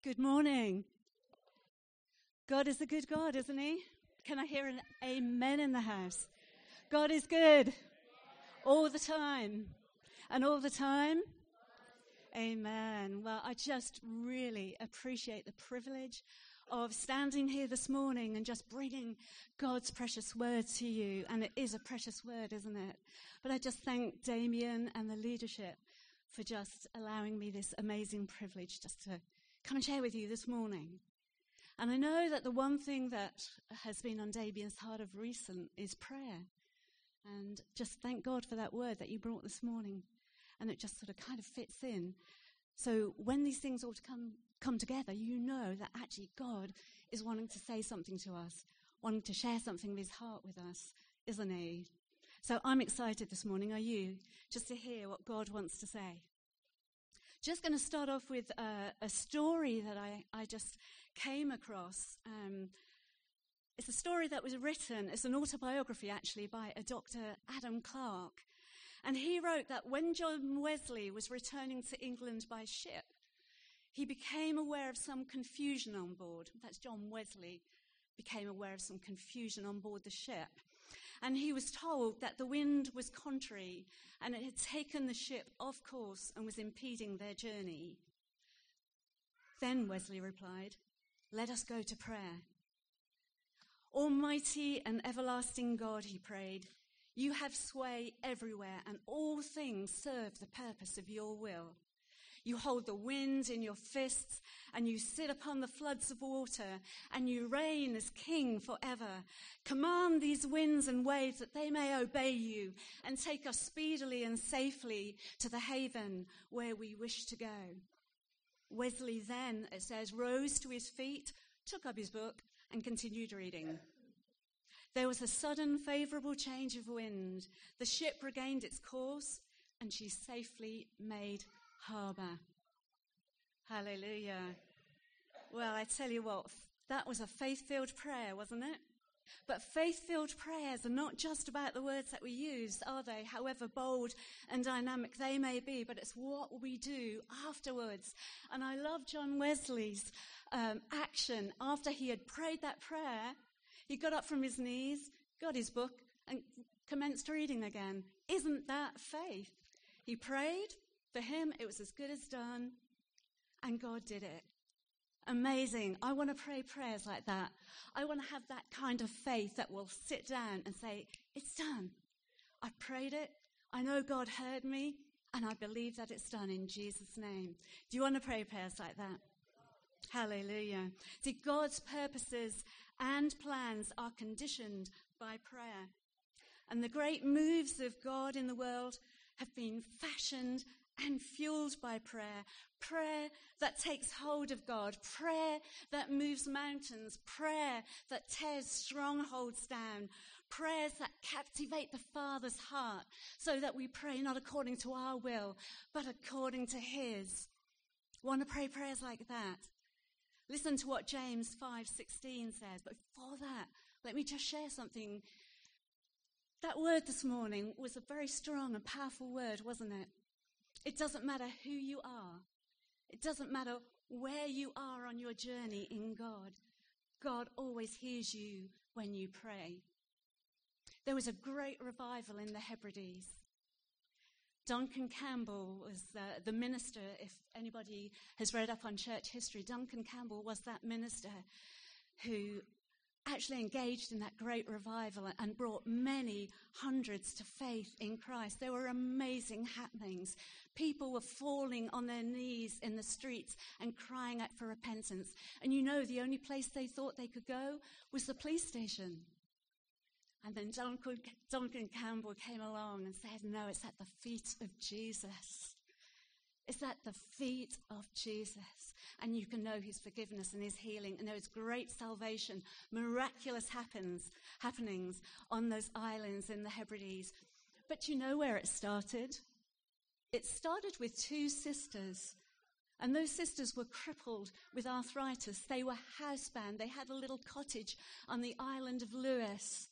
Good morning. God is a good God, isn't he? Can I hear an amen in the house? God is good all the time. And all the time? Amen. Well, I just really appreciate the privilege of standing here this morning and just bringing God's precious word to you. And it is a precious word, isn't it? But I just thank Damien and the leadership for just allowing me this amazing privilege just to come and share with you this morning. And I know that the one thing that has been on Damien's heart of recent is prayer. And just thank God for that word that you brought this morning. And it just sort of kind of fits in. So when these things all come together, you know that actually God is wanting to say something to us, wanting to share something of his heart with us, isn't he? So I'm excited this morning, are you? Just to hear what God wants to say. Just going to start off with a story that I just came across. It's a story that was written, it's an autobiography actually, by a Dr. Adam Clarke. And he wrote that when John Wesley was returning to England by ship, he became aware of some confusion on board. That's John Wesley became aware of some confusion on board the ship. And he was told that the wind was contrary and it had taken the ship off course and was impeding their journey. Then Wesley replied, "Let us go to prayer." "Almighty and everlasting God," he prayed, "you have sway everywhere and all things serve the purpose of your will. You hold the wind in your fists and you sit upon the floods of water and you reign as king forever. Command these winds and waves that they may obey you and take us speedily and safely to the haven where we wish to go." Wesley then, it says, rose to his feet, took up his book and continued reading. There was a sudden favourable change of wind. The ship regained its course and she safely made harbour. Hallelujah. Well, I tell you what, that was a faith-filled prayer, wasn't it? But faith-filled prayers are not just about the words that we use, are they? However bold and dynamic they may be, but it's what we do afterwards. And I love John Wesley's action. After he had prayed that prayer, he got up from his knees, got his book, and commenced reading again. Isn't that faith? He prayed. For him, it was as good as done, and God did it. Amazing. I want to pray prayers like that. I want to have that kind of faith that will sit down and say, it's done. I prayed it. I know God heard me, and I believe that it's done in Jesus' name. Do you want to pray prayers like that? Hallelujah. See, God's purposes and plans are conditioned by prayer. And the great moves of God in the world have been fashioned and fueled by prayer. Prayer that takes hold of God. Prayer that moves mountains. Prayer that tears strongholds down. Prayers that captivate the Father's heart so that we pray not according to our will, but according to his. Want to pray prayers like that? Listen to what James 5:16 says. But before that, let me just share something. That word this morning was a very strong and powerful word, wasn't it? It doesn't matter who you are. It doesn't matter where you are on your journey in God. God always hears you when you pray. There was a great revival in the Hebrides. Duncan Campbell was the minister. If anybody has read up on church history, Duncan Campbell was that minister who actually engaged in that great revival and brought many hundreds to faith in Christ. There were amazing happenings. People were falling on their knees in the streets and crying out for repentance. And you know, the only place they thought they could go was the police station. And then Duncan Campbell came along and said, no, it's at the feet of Jesus. It's at the feet of Jesus. And you can know his forgiveness and his healing. And there is great salvation, miraculous happenings on those islands in the Hebrides. But you know where it started? It started with two sisters. And those sisters were crippled with arthritis. They were housebound. They had a little cottage on the island of Lewis.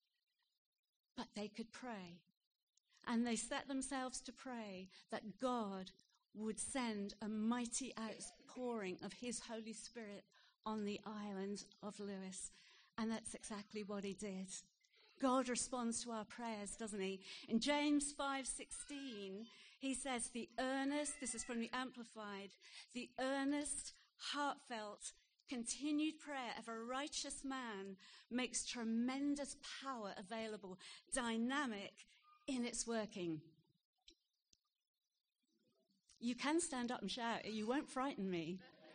But they could pray. And they set themselves to pray that God would send a mighty outpouring of his Holy Spirit on the island of Lewis. And that's exactly what he did. God responds to our prayers, doesn't he? In James 5:16, he says, this is from the Amplified, the earnest, heartfelt, continued prayer of a righteous man makes tremendous power available, dynamic in its working. You can stand up and shout. You won't frighten me.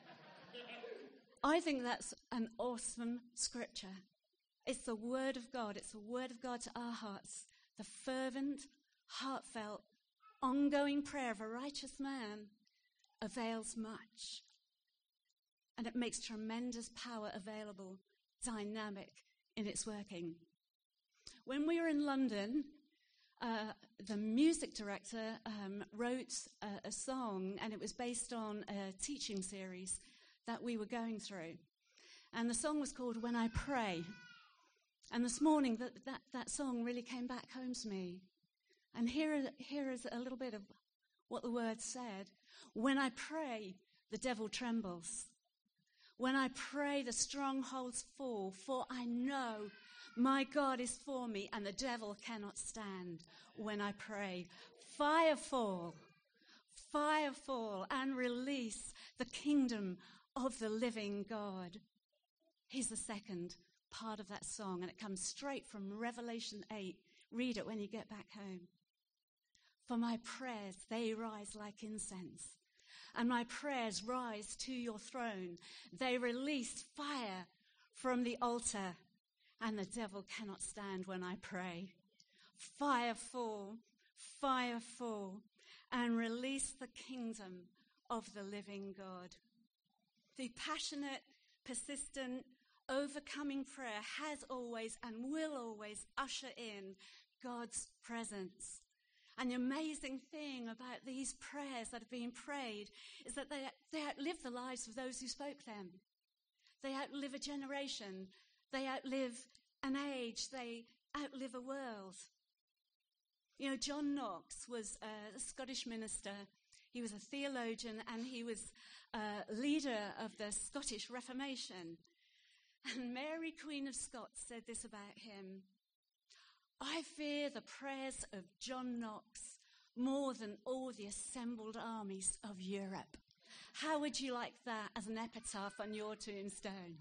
I think that's an awesome scripture. It's the word of God. It's the word of God to our hearts. The fervent, heartfelt, ongoing prayer of a righteous man avails much. And it makes tremendous power available, dynamic in its working. When we were in London, the music director wrote a song, and it was based on a teaching series that we were going through. And the song was called When I Pray. And this morning, that song really came back home to me. And here is a little bit of what the word said. When I pray, the devil trembles. When I pray, the strongholds fall, for I know my God is for me, and the devil cannot stand when I pray. Fire fall, and release the kingdom of the living God. Here's the second part of that song, and it comes straight from Revelation 8. Read it when you get back home. For my prayers, they rise like incense, and my prayers rise to your throne. They release fire from the altar, and the devil cannot stand when I pray. Fire fall, and release the kingdom of the living God. The passionate, persistent, overcoming prayer has always and will always usher in God's presence. And the amazing thing about these prayers that have been prayed is that they outlive the lives of those who spoke them. They outlive a generation. They outlive an age. They outlive a world. You know, John Knox was a Scottish minister. He was a theologian, and he was a leader of the Scottish Reformation. And Mary, Queen of Scots, said this about him: I fear the prayers of John Knox more than all the assembled armies of Europe. How would you like that as an epitaph on your tombstone?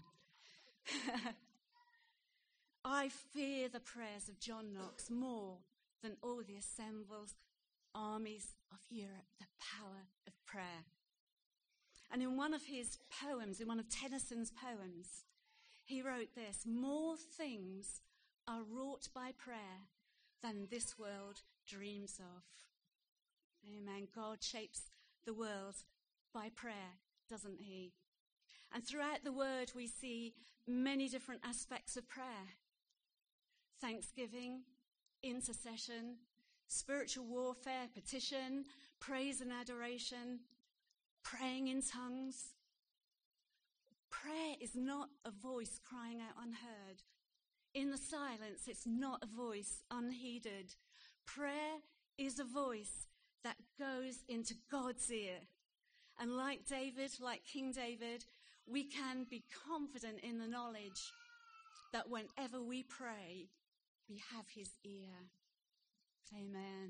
I fear the prayers of John Knox more than all the assembled armies of Europe, the power of prayer. And in one of his poems, in one of Tennyson's poems, he wrote this: more things are wrought by prayer than this world dreams of. Amen. God shapes the world by prayer, doesn't he? And throughout the word, we see many different aspects of prayer: thanksgiving, intercession, spiritual warfare, petition, praise and adoration, praying in tongues. Prayer is not a voice crying out unheard. In the silence, it's not a voice unheeded. Prayer is a voice that goes into God's ear. And like David, like King David, we can be confident in the knowledge that whenever we pray, we have his ear. Amen.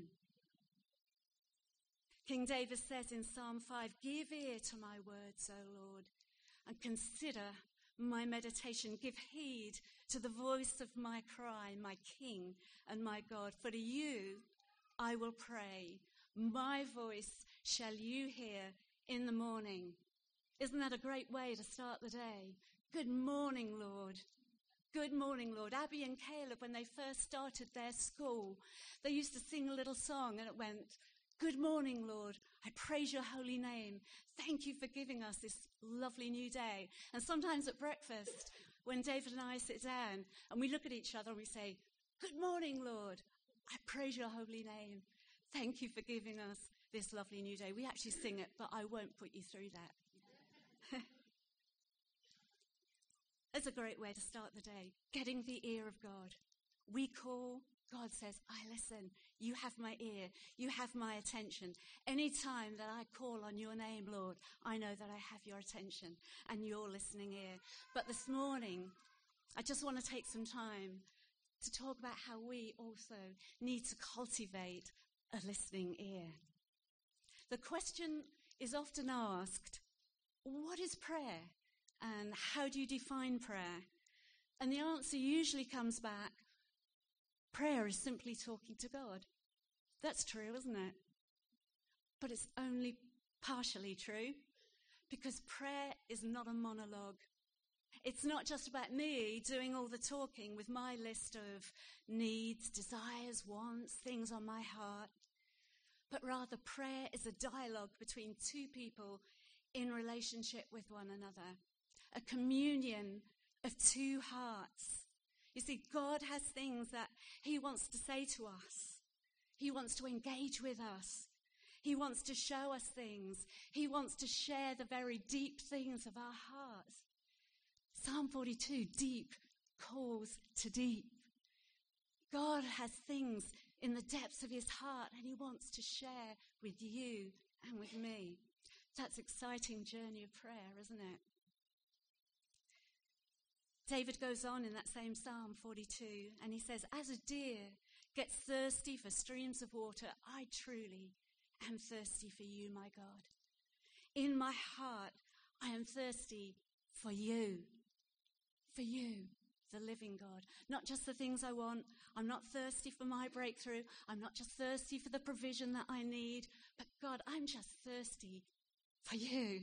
King David says in Psalm 5, give ear to my words, O Lord, and consider my meditation. Give heed to the voice of my cry, my King and my God. For to you I will pray. My voice shall you hear in the morning. Isn't that a great way to start the day? Good morning, Lord. Good morning, Lord. Abby and Caleb, when they first started their school, they used to sing a little song, and it went, good morning, Lord. I praise your holy name. Thank you for giving us this lovely new day. And sometimes at breakfast, when David and I sit down and we look at each other and we say, good morning, Lord. I praise your holy name. Thank you for giving us this lovely new day. We actually sing it, but I won't put you through that. It's a great way to start the day, getting the ear of God. We call, God says, I listen. You have my ear. You have my attention. Any time that I call on your name, Lord, I know that I have your attention and your listening ear. But this morning, I just want to take some time to talk about how we also need to cultivate a listening ear. The question is often asked, what is prayer? And how do you define prayer? And the answer usually comes back, prayer is simply talking to God. That's true, isn't it? But it's only partially true, because prayer is not a monologue. It's not just about me doing all the talking with my list of needs, desires, wants, things on my heart. But rather, prayer is a dialogue between two people in relationship with one another, a communion of two hearts. You see, God has things that he wants to say to us. He wants to engage with us. He wants to show us things. He wants to share the very deep things of our hearts. Psalm 42, deep calls to deep. God has things in the depths of his heart, and he wants to share with you and with me. That's an exciting journey of prayer, isn't it? David goes on in that same Psalm 42, and he says, as a deer gets thirsty for streams of water, I truly am thirsty for you, my God. In my heart, I am thirsty for you, the living God. Not just the things I want. I'm not thirsty for my breakthrough. I'm not just thirsty for the provision that I need. But God, I'm just thirsty for you.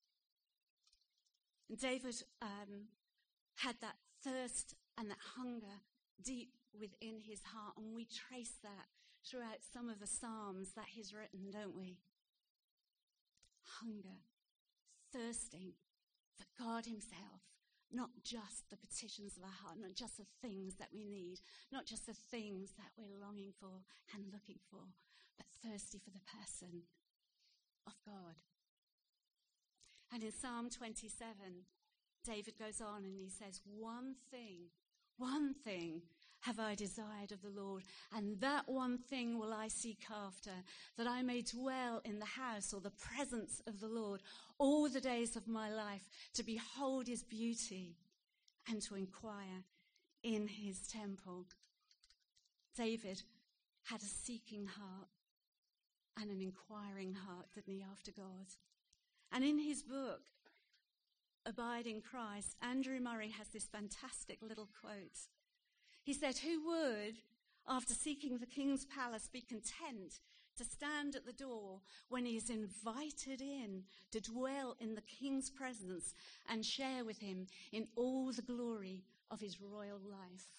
And David had that thirst and that hunger deep within his heart. And we trace that throughout some of the Psalms that he's written, don't we? Hunger, thirsting for God himself. Not just the petitions of our heart, not just the things that we need, not just the things that we're longing for and looking for, but thirsty for the person of God. And in Psalm 27, David goes on and he says, one thing have I desired of the Lord, and that one thing will I seek after, that I may dwell in the house or the presence of the Lord all the days of my life, to behold his beauty and to inquire in his temple. David had a seeking heart and an inquiring heart, didn't he, after God? And in his book, Abide in Christ, Andrew Murray has this fantastic little quote. He said, who would, after seeking the king's palace, be content to stand at the door when he is invited in to dwell in the king's presence and share with him in all the glory of his royal life?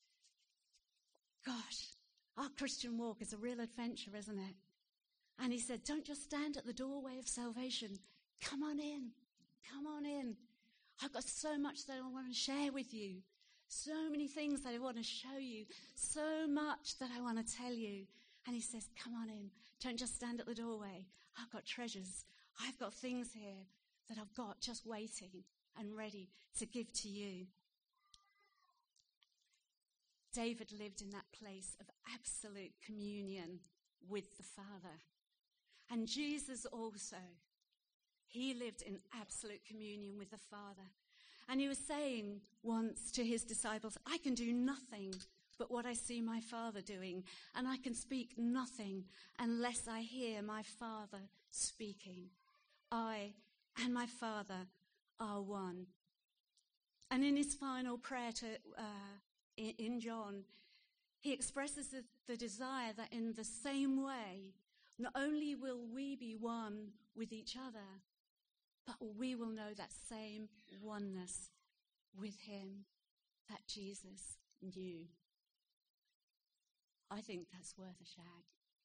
Gosh, our Christian walk is a real adventure, isn't it? And he said, don't just stand at the doorway of salvation. Come on in. Come on in. I've got so much that I want to share with you. So many things that I want to show you. So much that I want to tell you. And he says, come on in. Don't just stand at the doorway. I've got treasures. I've got things here that I've got just waiting and ready to give to you. David lived in that place of absolute communion with the Father. And Jesus also, he lived in absolute communion with the Father. And he was saying once to his disciples, I can do nothing but what I see my Father doing, and I can speak nothing unless I hear my Father speaking. I and my Father are one. And in his final prayer in John, he expresses the desire that in the same way, not only will we be one with each other, but we will know that same oneness with him that Jesus knew. I think that's worth a shag.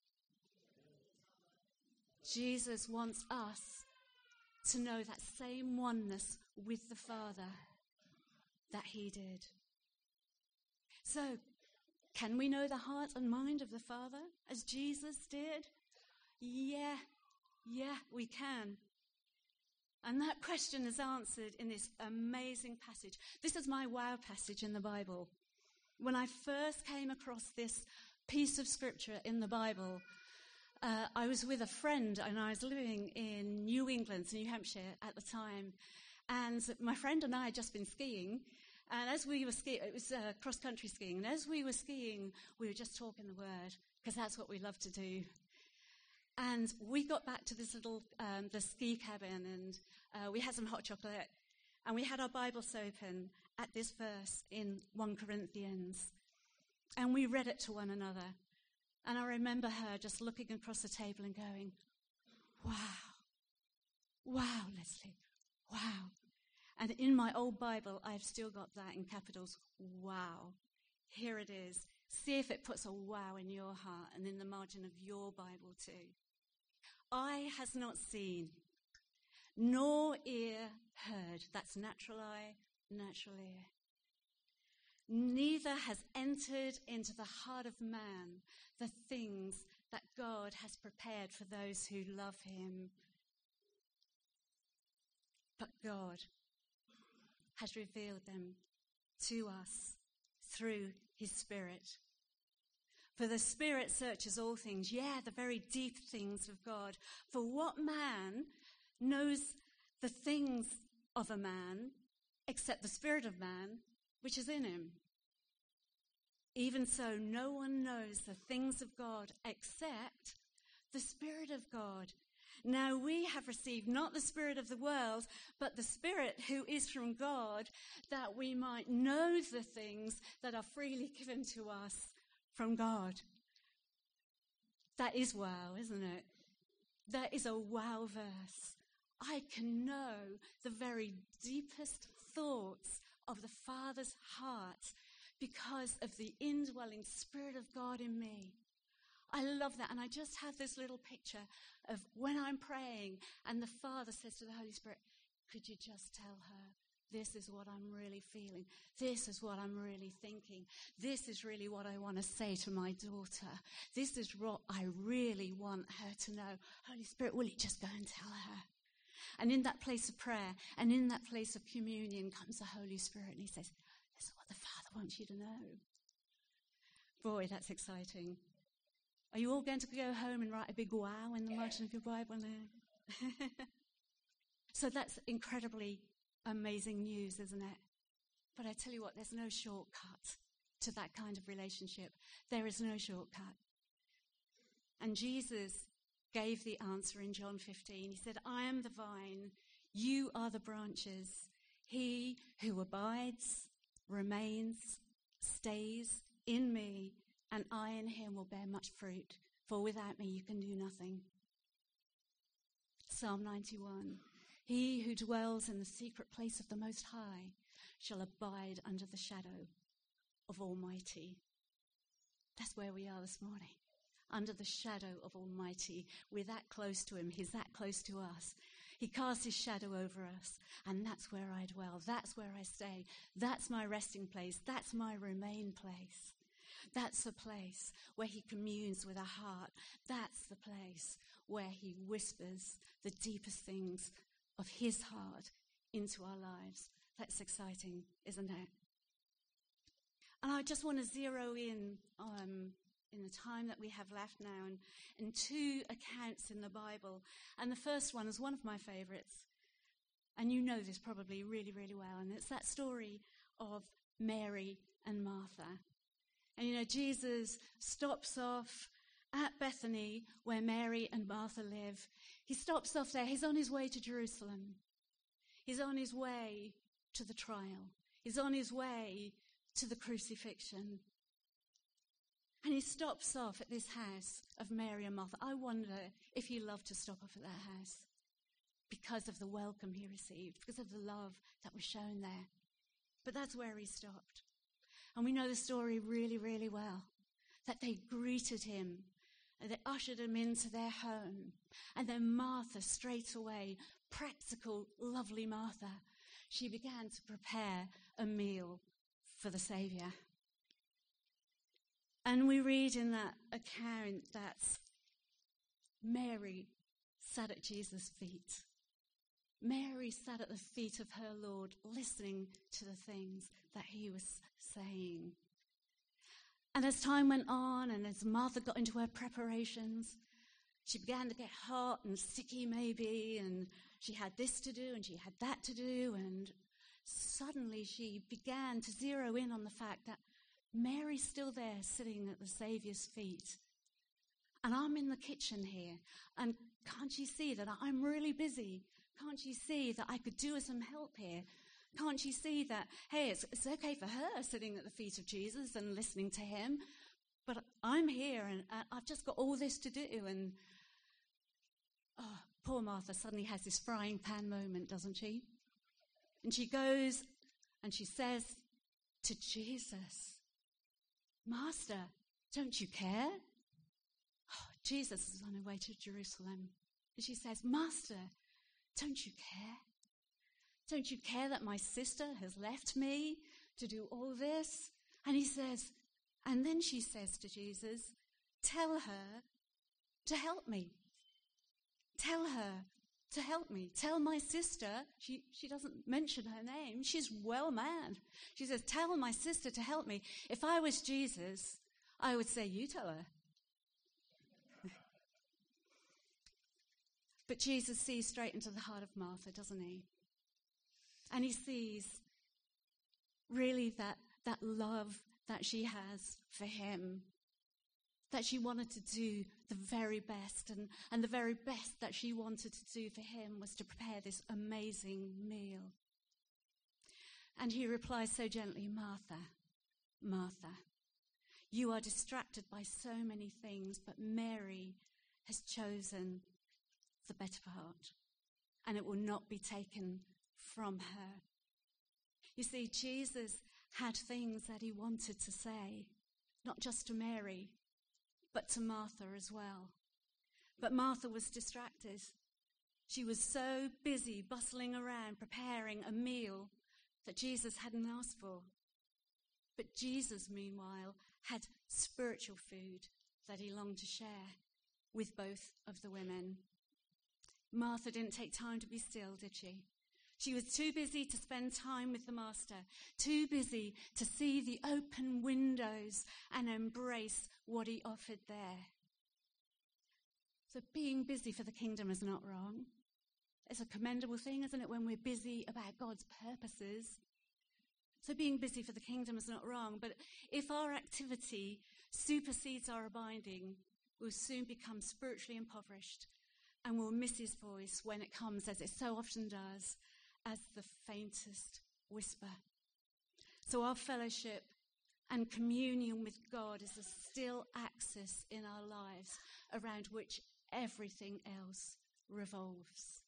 Jesus wants us to know that same oneness with the Father that he did. So, can we know the heart and mind of the Father as Jesus did? Yeah, we can. And that question is answered in this amazing passage. This is my wow passage in the Bible. When I first came across this piece of scripture in the Bible, I was with a friend and I was living in New England, New Hampshire at the time. And my friend and I had just been skiing. And as we were skiing, it was cross-country skiing. And as we were skiing, we were just talking the word, because that's what we love to do. And we got back to this little, the ski cabin, and we had some hot chocolate. And we had our Bibles open at this verse in 1 Corinthians. And we read it to one another. And I remember her just looking across the table and going, wow, wow, Leslie, wow. And in my old Bible, I've still got that in capitals, wow. Here it is. See if it puts a wow in your heart and in the margin of your Bible too. Eye has not seen, nor ear heard. That's natural eye, natural ear. Neither has entered into the heart of man the things that God has prepared for those who love him. But God has revealed them to us through his Spirit. For the Spirit searches all things, the very deep things of God. For what man knows the things of a man except the Spirit of man, which is in him? Even so, no one knows the things of God except the Spirit of God. Now we have received not the spirit of the world, but the Spirit who is from God, that we might know the things that are freely given to us from God. That is wow, isn't it? That is a wow verse. I can know the very deepest thoughts of the Father's heart because of the indwelling Spirit of God in me. I love that. And I just have this little picture of when I'm praying and the Father says to the Holy Spirit, could you just tell her, this is what I'm really feeling. This is what I'm really thinking. This is really what I want to say to my daughter. This is what I really want her to know. Holy Spirit, will you just go and tell her? And in that place of prayer and in that place of communion comes the Holy Spirit and he says, this is what the Father wants you to know. Boy, that's exciting. Are you all going to go home and write a big wow in the margin of your Bible now? So that's incredibly amazing news, isn't it? But I tell you what, there's no shortcut to that kind of relationship. There is no shortcut. And Jesus gave the answer in John 15. He said, I am the vine, you are the branches. He who abides, remains, stays in me, and I in him will bear much fruit, for without me you can do nothing. Psalm 91, he who dwells in the secret place of the Most High shall abide under the shadow of Almighty. That's where we are this morning, under the shadow of Almighty. We're that close to him. He's that close to us. He casts his shadow over us, and that's where I dwell. That's where I stay. That's my resting place. That's my remain place. That's the place where he communes with our heart. That's the place where he whispers the deepest things of his heart into our lives. That's exciting, isn't it? And I just want to zero in the time that we have left now and two accounts in the Bible. And the first one is one of my favorites. And you know this probably really, really well. And it's that story of Mary and Martha. And you know, Jesus stops off at Bethany where Mary and Martha live. He stops off there. He's on his way to Jerusalem. He's on his way to the trial. He's on his way to the crucifixion. And he stops off at this house of Mary and Martha. I wonder if he loved to stop off at that house because of the welcome he received, because of the love that was shown there. But that's where he stopped. And we know the story really, really well, that they greeted him and they ushered him into their home. And then Martha, straight away, practical, lovely Martha, she began to prepare a meal for the Saviour. And we read in that account that Mary sat at Jesus' feet. Mary sat at the feet of her Lord, listening to the things that he was saying. And as time went on and as Martha got into her preparations, she began to get hot and sicky maybe, and she had this to do and she had that to do, and suddenly she began to zero in on the fact that Mary's still there sitting at the Saviour's feet. And I'm in the kitchen here, and can't you see that I'm really busy? Can't you see that I could do with some help here? Can't you see that, hey, it's okay for her sitting at the feet of Jesus and listening to him, but I'm here and I've just got all this to do. And poor Martha suddenly has this frying pan moment, doesn't she? And she goes and she says to Jesus, Master, don't you care? Jesus is on her way to Jerusalem. And she says, Master, don't you care? Don't you care that my sister has left me to do all this? And he says, and then she says to Jesus, tell her to help me. Tell her to help me. Tell my sister, she doesn't mention her name, she's well mad. She says, tell my sister to help me. If I was Jesus, I would say, you tell her. But Jesus sees straight into the heart of Martha, doesn't he? And he sees really that love that she has for him, that she wanted to do the very best, and the very best that she wanted to do for him was to prepare this amazing meal. And he replies so gently, Martha, Martha, you are distracted by so many things, but Mary has chosen the better part, and it will not be taken from her. You see, Jesus had things that he wanted to say, not just to Mary, but to Martha as well. But Martha was distracted. She was so busy bustling around preparing a meal that Jesus hadn't asked for. But Jesus, meanwhile, had spiritual food that he longed to share with both of the women. Martha didn't take time to be still, did she? She was too busy to spend time with the Master, too busy to see the open windows and embrace what he offered there. So being busy for the kingdom is not wrong. It's a commendable thing, isn't it, when we're busy about God's purposes? So being busy for the kingdom is not wrong, but if our activity supersedes our abiding, we'll soon become spiritually impoverished, and we'll miss his voice when it comes, as it so often does, as the faintest whisper. So our fellowship and communion with God is a still axis in our lives around which everything else revolves.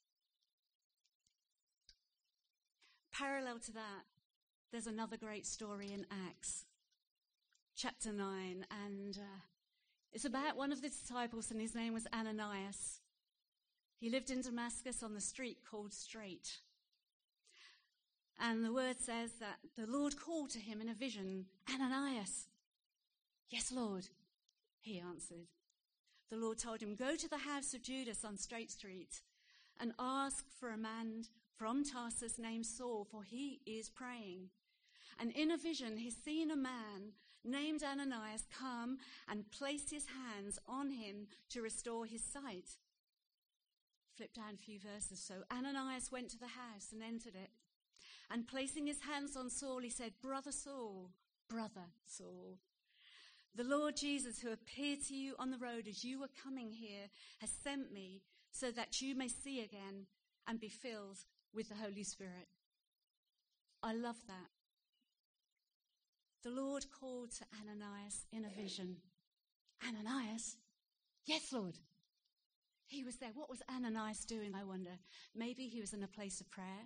Parallel to that, there's another great story in Acts, chapter 9, and it's about one of the disciples, and his name was Ananias. He lived in Damascus on the street called Straight. And the word says that the Lord called to him in a vision, Ananias. Yes, Lord, he answered. The Lord told him, go to the house of Judas on Straight Street and ask for a man from Tarsus named Saul, for he is praying. And in a vision, he's seen a man named Ananias come and place his hands on him to restore his sight. Flip down a few verses. So Ananias went to the house and entered it. And placing his hands on Saul, he said, Brother Saul, the Lord Jesus, who appeared to you on the road as you were coming here, has sent me so that you may see again and be filled with the Holy Spirit. I love that. The Lord called to Ananias in a vision. Ananias? Yes, Lord. He was there. What was Ananias doing, I wonder? Maybe he was in a place of prayer.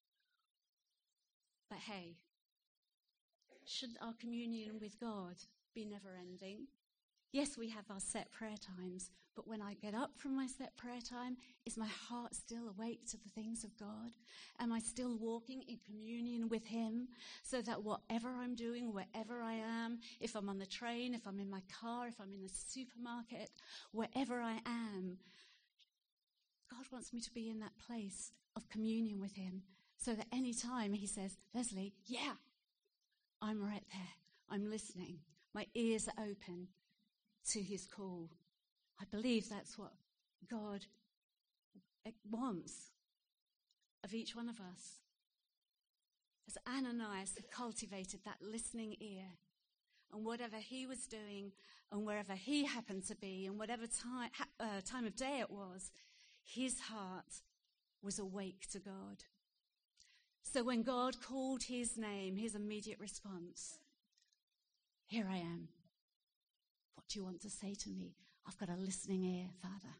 But hey, should our communion with God be never ending? Yes, we have our set prayer times, but when I get up from my set prayer time, is my heart still awake to the things of God? Am I still walking in communion with him so that whatever I'm doing, wherever I am, if I'm on the train, if I'm in my car, if I'm in the supermarket, wherever I am, God wants me to be in that place of communion with him so that any time he says, Leslie, yeah, I'm right there. I'm listening. My ears are open to his call. I believe that's what God wants of each one of us. As Ananias had cultivated that listening ear, and whatever he was doing, and wherever he happened to be, and whatever time of day it was, his heart was awake to God. So when God called his name, his immediate response, "Here I am. What do you want to say to me? I've got a listening ear, Father."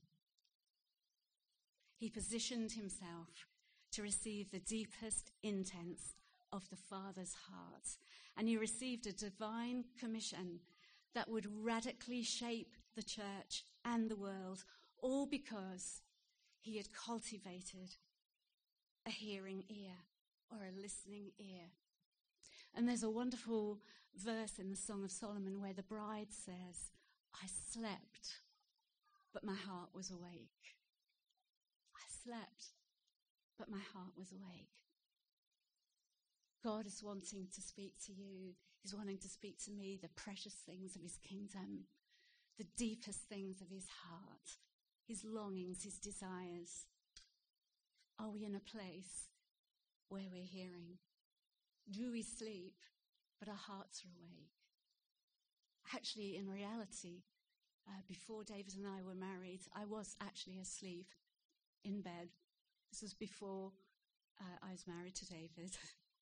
He positioned himself to receive the deepest intents of the Father's heart. And he received a divine commission that would radically shape the church and the world, all because he had cultivated a hearing ear or a listening ear. And there's a wonderful verse in the Song of Solomon where the bride says, "I slept, but my heart was awake." I slept, but my heart was awake. God is wanting to speak to you. He's wanting to speak to me the precious things of his kingdom, the deepest things of his heart, his longings, his desires. Are we in a place where we're hearing? Do we sleep, but our hearts are awake? Actually, in reality, before David and I were married, I was actually asleep in bed. This was before I was married to David.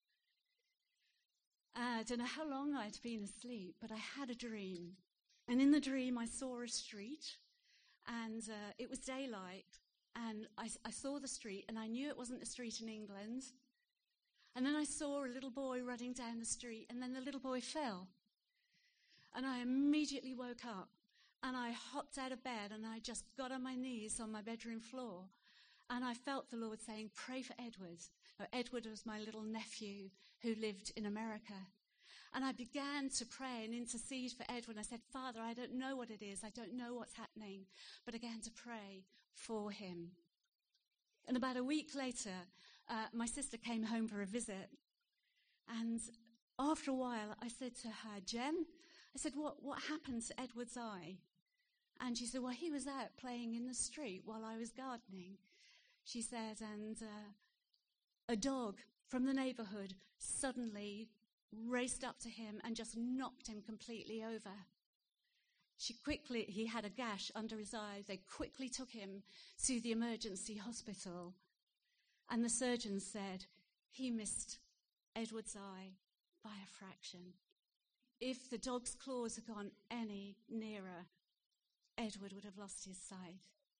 I don't know how long I'd been asleep, but I had a dream. And in the dream, I saw a street, and it was daylight. And I saw the street, and I knew it wasn't a street in England. And then I saw a little boy running down the street, and then the little boy fell. And I immediately woke up, and I hopped out of bed, and I just got on my knees on my bedroom floor. And I felt the Lord saying, "Pray for Edward." Now, Edward was my little nephew who lived in America. And I began to pray and intercede for Edward. I said, "Father, I don't know what it is. I don't know what's happening." But I began to pray for him. And about a week later, my sister came home for a visit. And after a while, I said to her, "Jen," I said, what happened to Edward's eye? And she said, "Well, he was out playing in the street while I was gardening." She said, and a dog from the neighborhood suddenly raced up to him and just knocked him completely over. He had a gash under his eye. They quickly took him to the emergency hospital. And the surgeon said he missed Edward's eye by a fraction. If the dog's claws had gone any nearer, Edward would have lost his sight.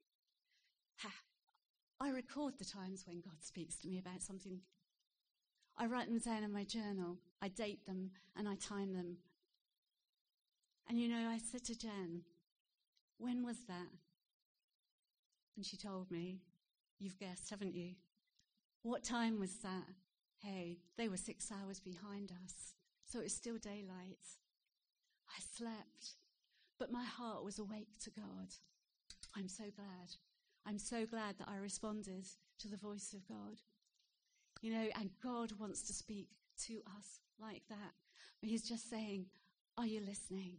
I record the times when God speaks to me about something. I write them down in my journal. I date them and I time them. And I said to Jen, "When was that?" And she told me, "You've guessed, haven't you?" "What time was that?" Hey, they were 6 hours behind us, so it was still daylight. I slept, but my heart was awake to God. I'm so glad. I'm so glad that I responded to the voice of God. And God wants to speak to us like that. He's just saying, are you listening?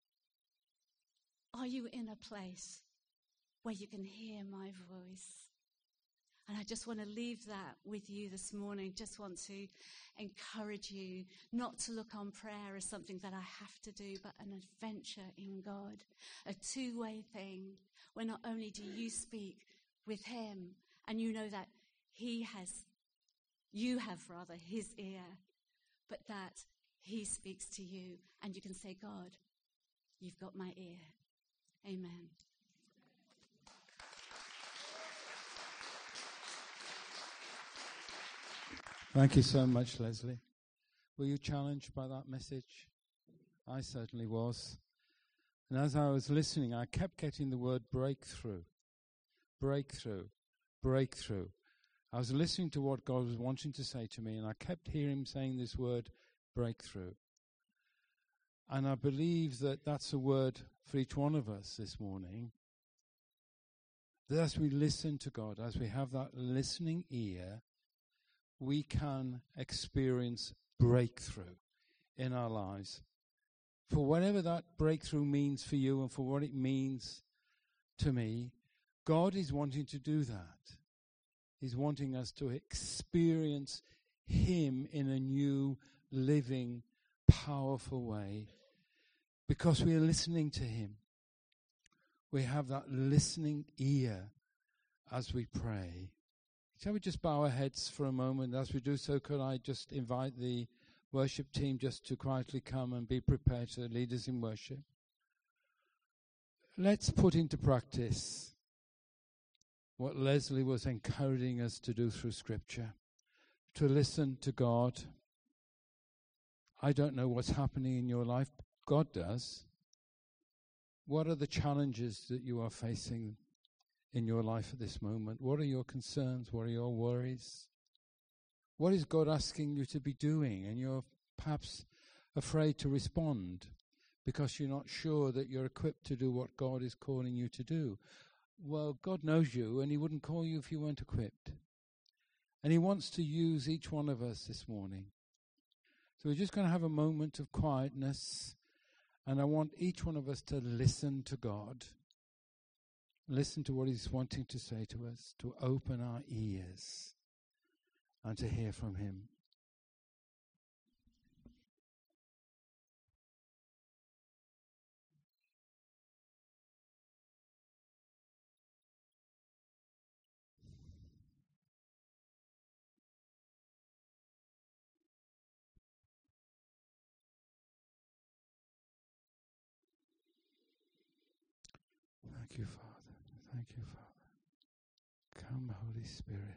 Are you in a place where you can hear my voice? And I just want to leave that with you this morning. Just want to encourage you not to look on prayer as something that I have to do, but an adventure in God, a two-way thing, where not only do you speak with him, and you know that you have his ear, but that he speaks to you, and you can say, "God, you've got my ear." Amen. Thank you so much, Leslie. Were you challenged by that message? I certainly was. And as I was listening, I kept getting the word breakthrough. Breakthrough. Breakthrough. I was listening to what God was wanting to say to me, and I kept hearing him saying this word, breakthrough. And I believe that that's a word for each one of us this morning. That as we listen to God, as we have that listening ear, we can experience breakthrough in our lives for whatever that breakthrough means for you and for what it means to me, God is wanting to do that. He's wanting us to experience him in a new, living, powerful way because we are listening to him. We have that listening ear as we pray. Shall we just bow our heads for a moment? As we do so, could I just invite the worship team just to quietly come and be prepared to lead us in worship? Let's put into practice what Leslie was encouraging us to do through Scripture, to listen to God. I don't know what's happening in your life. God does. What are the challenges that you are facing in your life at this moment? What are your concerns? What are your worries? What is God asking you to be doing? And you're perhaps afraid to respond because you're not sure that you're equipped to do what God is calling you to do. Well, God knows you, and he wouldn't call you if you weren't equipped. And he wants to use each one of us this morning. So we're just going to have a moment of quietness, and I want each one of us to listen to God. Listen to what he's wanting to say to us, to open our ears and to hear from him. Thank you, Father. Thank you, Father. Come, Holy Spirit.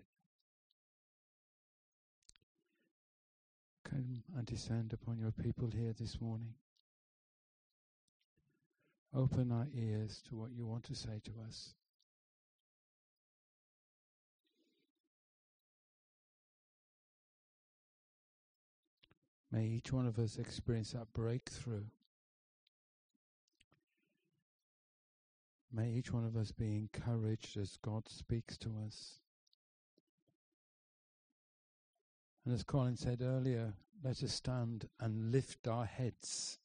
Come and descend upon your people here this morning. Open our ears to what you want to say to us. May each one of us experience that breakthrough. May each one of us be encouraged as God speaks to us. And as Colin said earlier, let us stand and lift our heads.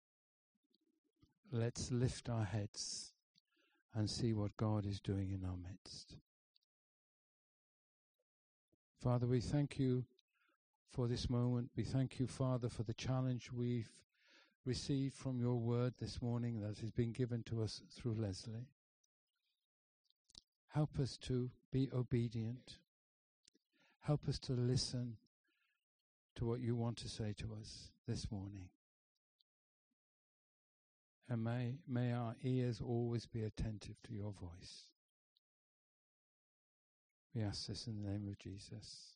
Let's lift our heads and see what God is doing in our midst. Father, we thank you for this moment. We thank you, Father, for the challenge we've received from your word this morning that has been given to us through Leslie. Help us to be obedient. Help us to listen to what you want to say to us this morning. And may our ears always be attentive to your voice. We ask this in the name of Jesus.